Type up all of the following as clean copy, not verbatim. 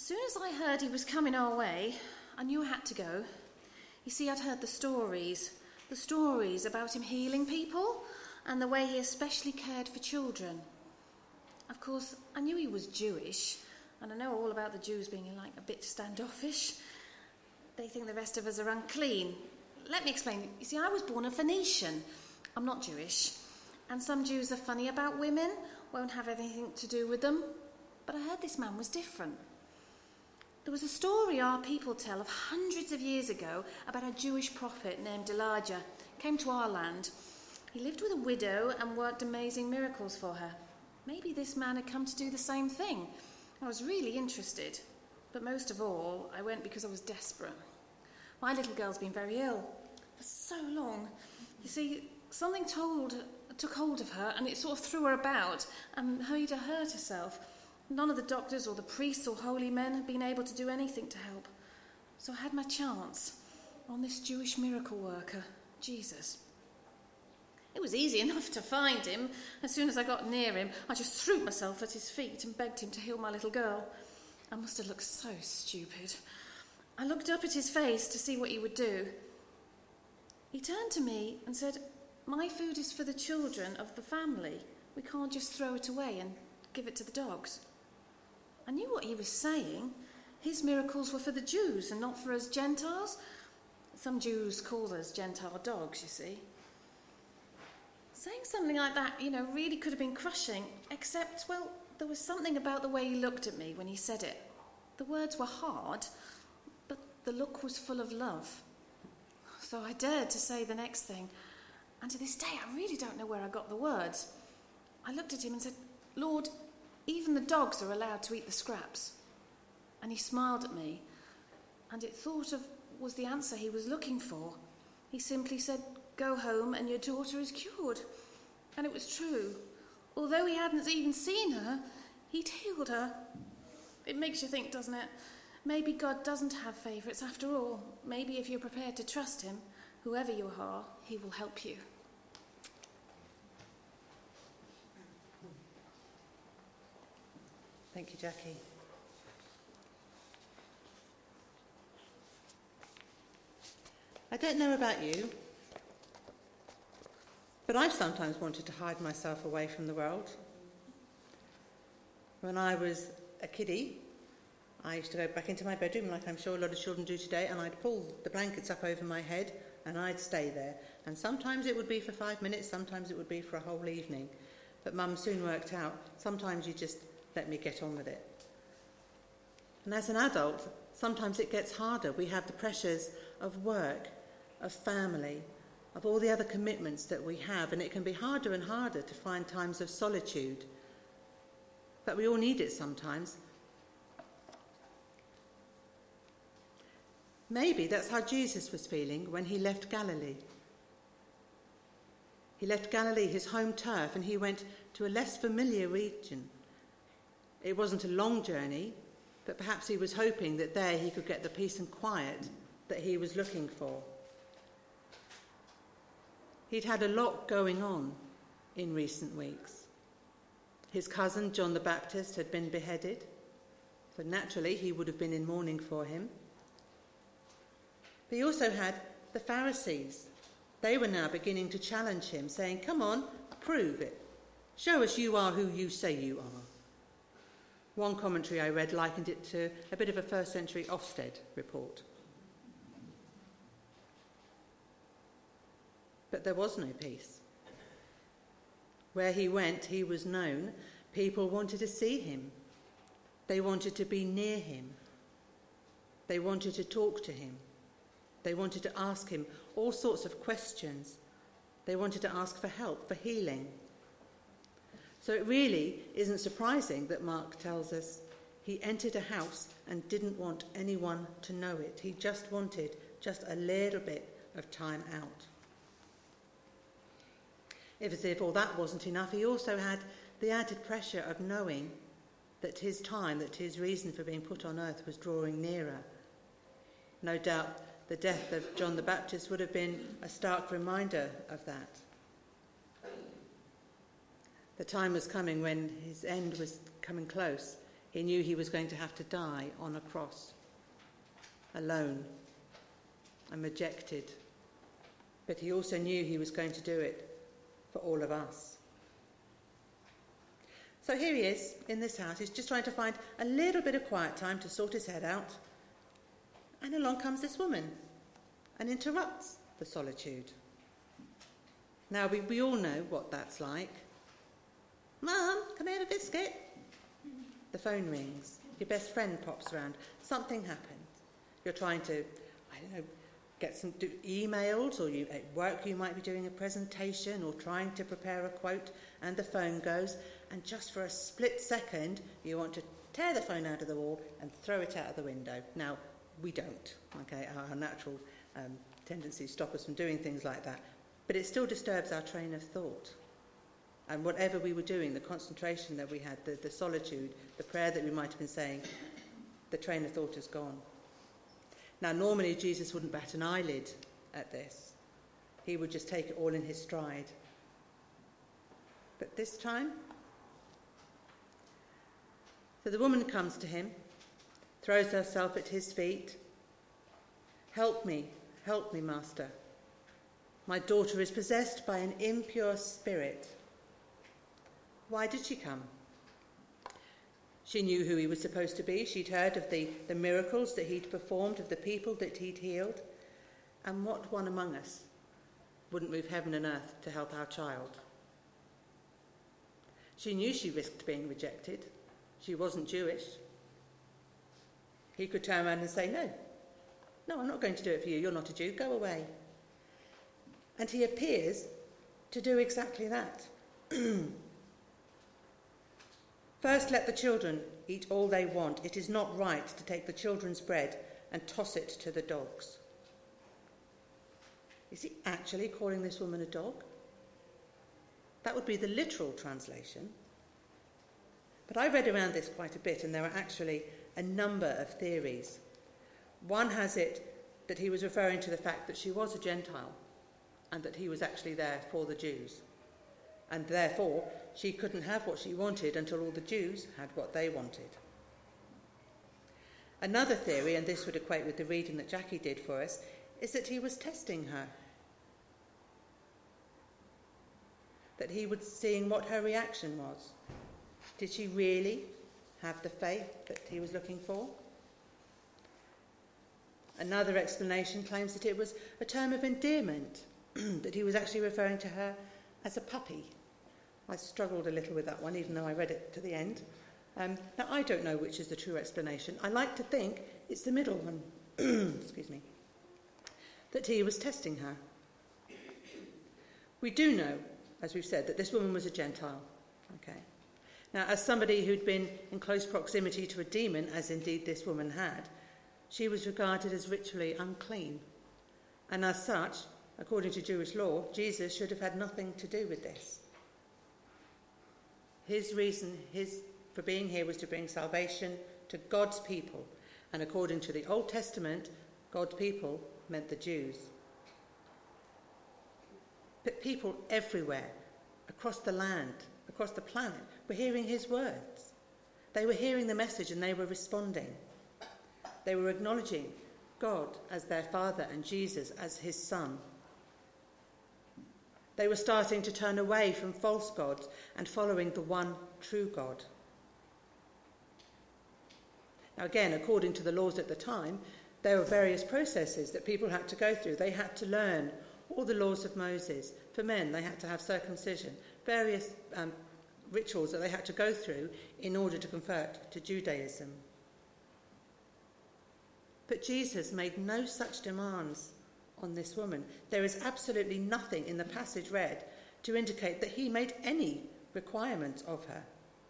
soon as I heard he was coming our way, I knew I had to go. You see, I'd heard the stories about him healing people and the way he especially cared for children. Of course, I knew he was Jewish, and I know all about the Jews being a bit standoffish. They think the rest of us are unclean. Let me explain. You see, I was born a Phoenician. I'm not Jewish. And some Jews are funny about women, won't have anything to do with them. But I heard this man was different. There was a story our people tell of hundreds of years ago about a Jewish prophet named Elijah. Came to our land. He lived with a widow and worked amazing miracles for her. Maybe this man had come to do the same thing. I was really interested. But most of all, I went because I was desperate. My little girl's been very ill for so long. You see, something took hold of her and it sort of threw her about and made her hurt herself. None of the doctors or the priests or holy men had been able to do anything to help. So I had my chance on this Jewish miracle worker, Jesus. It was easy enough to find him. As soon as I got near him, I just threw myself at his feet and begged him to heal my little girl. I must have looked so stupid. I looked up at his face to see what he would do. He turned to me and said, "My food is for the children of the family. We can't just throw it away and give it to the dogs." I knew what he was saying. His miracles were for the Jews and not for us Gentiles. Some Jews call us Gentile dogs, you see. Saying something like that, really could have been crushing, except, there was something about the way he looked at me when he said it. The words were hard, but the look was full of love. So I dared to say the next thing, and to this day I really don't know where I got the words. I looked at him and said, "Lord, even the dogs are allowed to eat the scraps." And he smiled at me, and it was the answer he was looking for. He simply said, "Go home and your daughter is cured." And it was true. Although he hadn't even seen her, he'd healed her. It makes you think, doesn't it? Maybe God doesn't have favourites after all. Maybe if you're prepared to trust him, whoever you are, he will help you. Thank you, Jackie. I don't know about you, but I've sometimes wanted to hide myself away from the world. When I was a kiddie, I used to go back into my bedroom, like I'm sure a lot of children do today, and I'd pull the blankets up over my head and I'd stay there. And sometimes it would be for 5 minutes, sometimes it would be for a whole evening. But Mum soon worked out, sometimes you just let me get on with it. And as an adult, sometimes it gets harder. We have the pressures of work, of family, of all the other commitments that we have, and it can be harder and harder to find times of solitude. But we all need it sometimes. Maybe that's how Jesus was feeling when he left Galilee. He left Galilee, his home turf, and he went to a less familiar region. It wasn't a long journey, but perhaps he was hoping that there he could get the peace and quiet that he was looking for. He'd had a lot going on in recent weeks. His cousin, John the Baptist, had been beheaded, so naturally he would have been in mourning for him. But he also had the Pharisees. They were now beginning to challenge him, saying, "Come on, prove it. Show us you are who you say you are." One commentary I read likened it to a bit of a first century Ofsted report. But there was no peace. Where he went, he was known. People wanted to see him. They wanted to be near him. They wanted to talk to him. They wanted to ask him all sorts of questions. They wanted to ask for help, for healing. So it really isn't surprising that Mark tells us he entered a house and didn't want anyone to know it. He just wanted just a little bit of time out. As if all that wasn't enough, he also had the added pressure of knowing that his time, that his reason for being put on earth was drawing nearer. No doubt the death of John the Baptist would have been a stark reminder of that. The time was coming when his end was coming close. He knew he was going to have to die on a cross, alone and rejected. But he also knew he was going to do it for all of us. So here he is in this house. He's just trying to find a little bit of quiet time to sort his head out. And along comes this woman and interrupts the solitude. Now, we all know what that's like. Mum, can I have a biscuit? The phone rings. Your best friend pops around. Something happens. You're trying to, get some emails, or at work you might be doing a presentation or trying to prepare a quote, and the phone goes, and just for a split second you want to tear the phone out of the wall and throw it out of the window. Now, we don't. Okay, our natural tendencies stop us from doing things like that. But it still disturbs our train of thought. And whatever we were doing, the concentration that we had, the solitude, the prayer that we might have been saying, the train of thought is gone. Now, normally Jesus wouldn't bat an eyelid at this. He would just take it all in his stride. But this time, so the woman comes to him, throws herself at his feet. Help me, Master. My daughter is possessed by an impure spirit. Why did she come? She knew who he was supposed to be. She'd heard of the miracles that he'd performed, of the people that he'd healed. And what one among us wouldn't move heaven and earth to help our child? She knew she risked being rejected. She wasn't Jewish. He could turn around and say, no, I'm not going to do it for you. You're not a Jew. Go away. And he appears to do exactly that. First, let the children eat all they want. It is not right to take the children's bread and toss it to the dogs. Is he actually calling this woman a dog? That would be the literal translation. But I read around this quite a bit, and there are actually a number of theories. One has it that he was referring to the fact that she was a Gentile and that he was actually there for the Jews. And therefore, she couldn't have what she wanted until all the Jews had what they wanted. Another theory, and this would equate with the reading that Jackie did for us, is that he was testing her. That he was seeing what her reaction was. Did she really have the faith that he was looking for? Another explanation claims that it was a term of endearment, that he was actually referring to her as a puppy. I struggled a little with that one, even though I read it to the end. Now, I don't know which is the true explanation. I like to think it's the middle one. Excuse me. That he was testing her. We do know, as we've said, that this woman was a Gentile. Okay. Now, as somebody who'd been in close proximity to a demon, as indeed this woman had, she was regarded as ritually unclean. And as such, according to Jewish law, Jesus should have had nothing to do with this. His reason for being here was to bring salvation to God's people. And according to the Old Testament, God's people meant the Jews. But people everywhere, across the land, across the planet, were hearing his words. They were hearing the message and they were responding. They were acknowledging God as their Father and Jesus as his Son. They were starting to turn away from false gods and following the one true God. Now again, according to the laws at the time, there were various processes that people had to go through. They had to learn all the laws of Moses. For men, they had to have circumcision, various rituals that they had to go through in order to convert to Judaism. But Jesus made no such demands on this woman. There is absolutely nothing in the passage read to indicate that he made any requirements of her.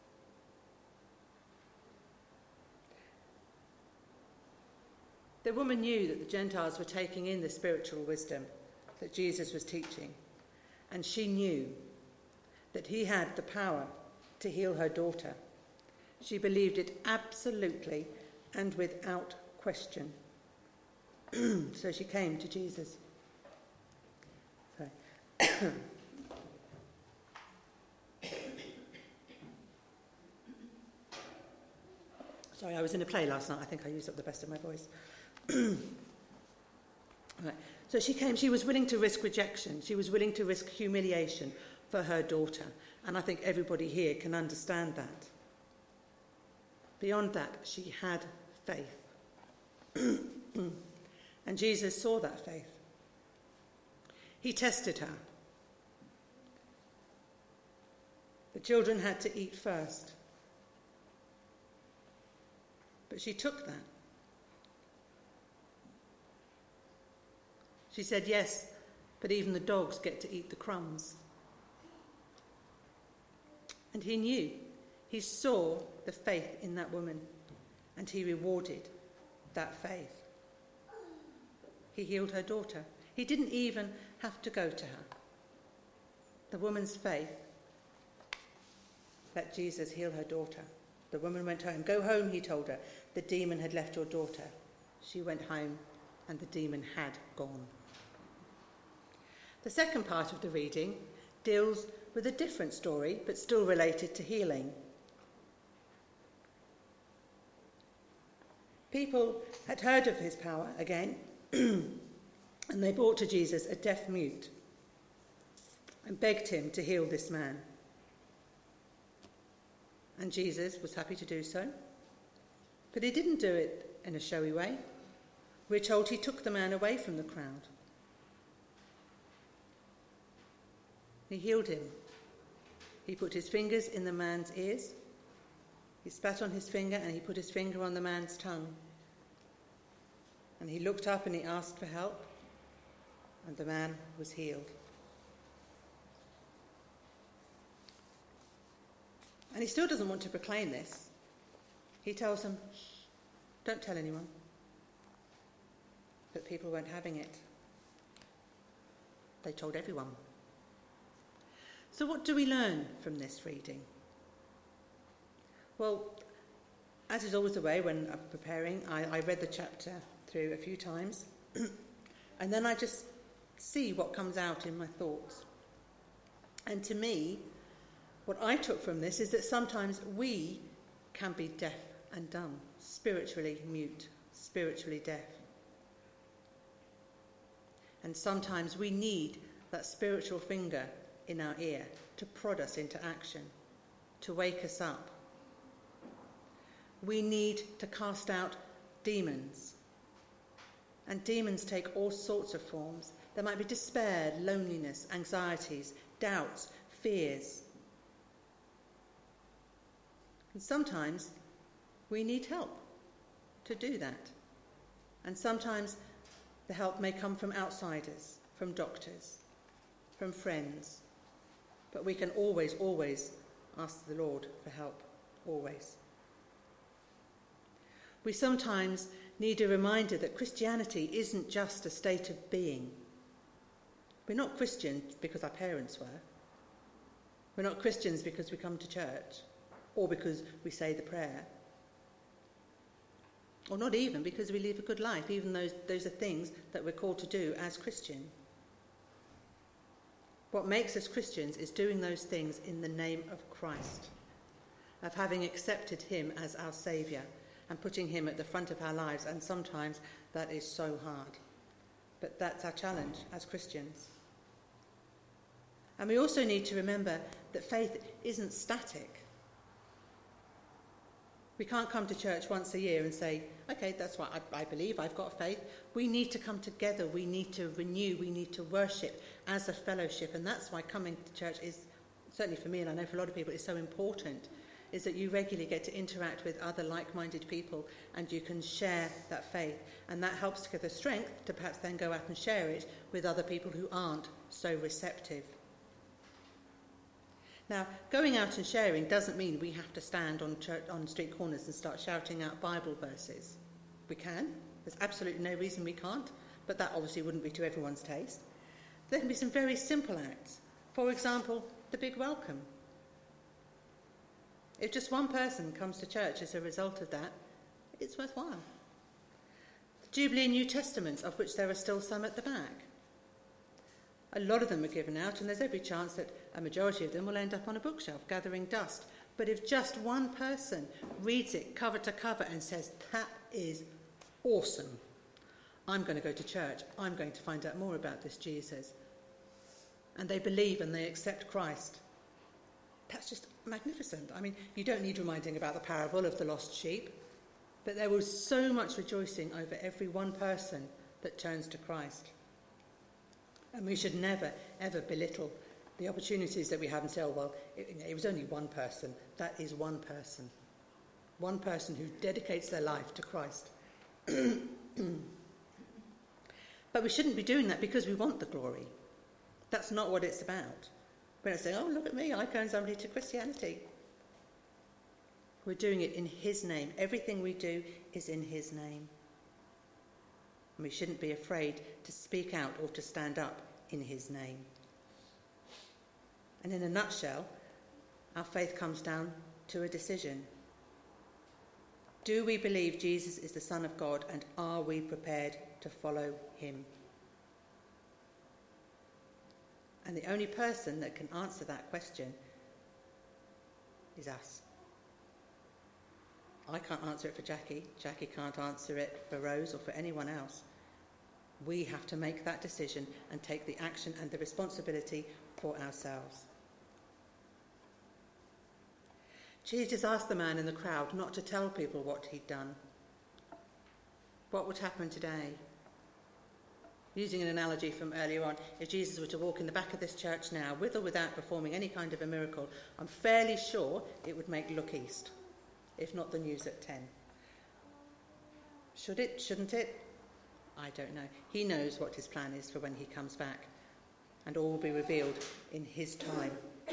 The woman knew that the Gentiles were taking in the spiritual wisdom that Jesus was teaching, and she knew that he had the power to heal her daughter. She believed it absolutely and without question. So she came to Jesus. Sorry. Sorry, I was in a play last night. I think I used up the best of my voice. Right. So she was willing to risk rejection. She was willing to risk humiliation for her daughter. And I think everybody here can understand that. Beyond that, she had faith. And Jesus saw that faith. He tested her. The children had to eat first. But she took that. She said, yes, but even the dogs get to eat the crumbs. And he knew. He saw the faith in that woman, and he rewarded that faith. He healed her daughter. He didn't even have to go to her. The woman's faith let Jesus heal her daughter. The woman went home. Go home, he told her. The demon had left your daughter. She went home, and the demon had gone. The second part of the reading deals with a different story, but still related to healing. People had heard of his power again, and they brought to Jesus a deaf mute and begged him to heal this man. And Jesus was happy to do so, but he didn't do it in a showy way. We're told he took the man away from the crowd. He healed him. He put his fingers in the man's ears. He spat on his finger and he put his finger on the man's tongue. And he looked up and he asked for help, and the man was healed. And he still doesn't want to proclaim this. He tells them, shh, don't tell anyone. But people weren't having it. They told everyone. So what do we learn from this reading? Well, as is always the way when I'm preparing, I read the chapter through a few times, and then I just see what comes out in my thoughts. And to me, what I took from this is that sometimes we can be deaf and dumb, spiritually mute, spiritually deaf. And sometimes we need that spiritual finger in our ear to prod us into action, to wake us up. We need to cast out demons. And demons take all sorts of forms. There might be despair, loneliness, anxieties, doubts, fears. And sometimes we need help to do that. And sometimes the help may come from outsiders, from doctors, from friends. But we can always, always ask the Lord for help, always. We sometimes need a reminder that Christianity isn't just a state of being. We're not Christians because our parents were. We're not Christians because we come to church or because we say the prayer. Or not even because we live a good life, even though those are things that we're called to do as Christian. What makes us Christians is doing those things in the name of Christ, of having accepted him as our Saviour and putting him at the front of our lives, and sometimes that is so hard. But that's our challenge as Christians. And we also need to remember that faith isn't static. We can't come to church once a year and say, okay, that's what I believe, I've got faith. We need to come together, we need to renew, we need to worship as a fellowship. And that's why coming to church is, certainly for me, and I know for a lot of people, is so important, is that you regularly get to interact with other like-minded people and you can share that faith. And that helps to give the strength to perhaps then go out and share it with other people who aren't so receptive. Now, going out and sharing doesn't mean we have to stand on street corners and start shouting out Bible verses. We can. There's absolutely no reason we can't, but that obviously wouldn't be to everyone's taste. There can be some very simple acts. For example, the big welcome. If just one person comes to church as a result of that, it's worthwhile. The Jubilee and New Testaments, of which there are still some at the back. A lot of them are given out, and there's every chance that a majority of them will end up on a bookshelf, gathering dust. But if just one person reads it cover to cover and says, that is awesome, I'm going to go to church, I'm going to find out more about this Jesus, and they believe and they accept Christ, that's just magnificent. I mean, you don't need reminding about the parable of the lost sheep, but there was so much rejoicing over every one person that turns to Christ. And we should never, ever belittle the opportunities that we have and say, oh, well, it was only one person. That is one person. One person who dedicates their life to Christ. But we shouldn't be doing that because we want the glory. That's not what it's about. We're not saying, oh, look at me, I turned somebody to Christianity. We're doing it in his name. Everything we do is in his name. And we shouldn't be afraid to speak out or to stand up in his name. And in a nutshell, our faith comes down to a decision. Do we believe Jesus is the Son of God, and are we prepared to follow him? And the only person that can answer that question is us. I can't answer it for Jackie. Jackie can't answer it for Rose or for anyone else. We have to make that decision and take the action and the responsibility for ourselves. Jesus asked the man in the crowd not to tell people what he'd done. What would happen today? Using an analogy from earlier on, if Jesus were to walk in the back of this church now, with or without performing any kind of a miracle, I'm fairly sure it would make Look East, if not the news at 10. Should it? Shouldn't it? I don't know. He knows what his plan is for when he comes back, and all will be revealed in his time.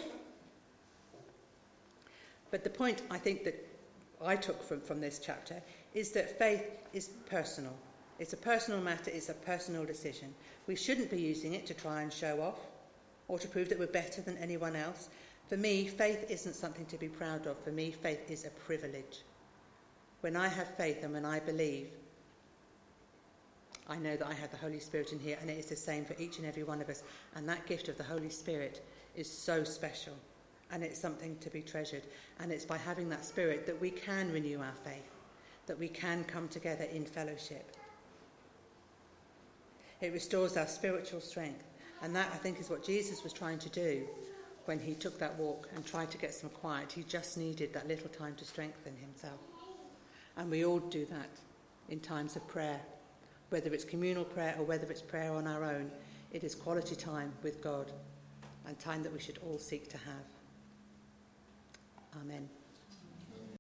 But the point I think that I took from this chapter is that faith is personal. It's a personal matter, it's a personal decision. We shouldn't be using it to try and show off or to prove that we're better than anyone else. For me, faith isn't something to be proud of. For me, faith is a privilege. When I have faith and when I believe, I know that I have the Holy Spirit in here, and it is the same for each and every one of us. And that gift of the Holy Spirit is so special, and it's something to be treasured. And it's by having that Spirit that we can renew our faith, that we can come together in fellowship. It restores our spiritual strength. And that, I think, is what Jesus was trying to do when he took that walk and tried to get some quiet. He just needed that little time to strengthen himself. And we all do that in times of prayer. Whether it's communal prayer or whether it's prayer on our own, it is quality time with God, and time that we should all seek to have. Amen.